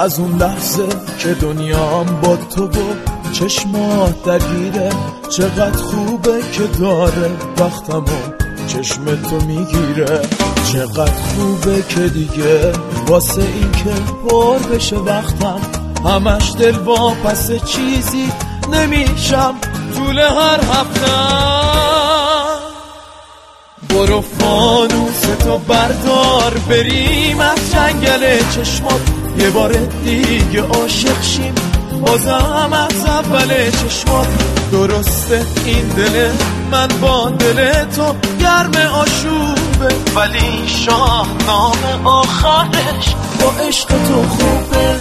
از اون لحظه که دنیام با تو و چشمات درگیره، چقدر خوبه که داره وقتمو چشم تو میگیره. چقدر خوبه که دیگه واسه این که پر بشه وقتم همش دل واپس چیزی نمیشم طول هر هفته. برو فانوس تو بردار بریم از جنگل چشمات، یه بار دیگه عاشق شیم بازم از اول چشمات. درسته این دل من با دل تو گرم آشوبه، ولی شاهنامه آخرش با عشق تو خوبه.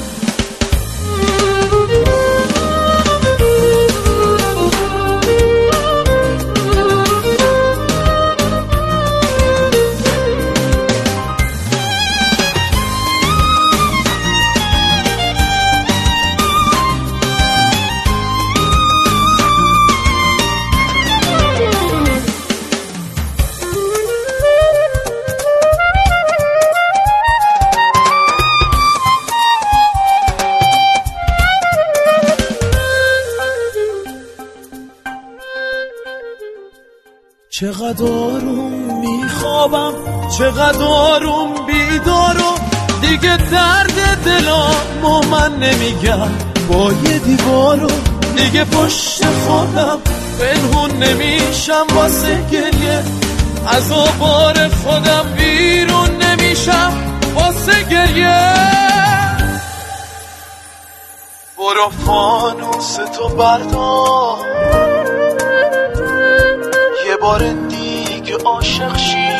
چقدر آروم میخوابم، چقدر آروم بیدارم، دیگه درد دلامو من نمیگم با یه دیوارو. دیگه پشت خودم پنهون نمیشم واسه گریه، از آوار خودم بیرون نمیشم واسه گریه. برو فانوس تو بردار یه بار دیگه عاشق شی.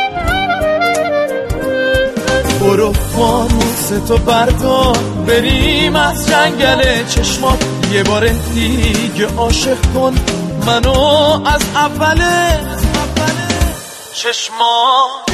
برو فانوس تو بردار بریم از جنگل چشمات، یه بار دیگه عاشق کن منو از اول چشمات.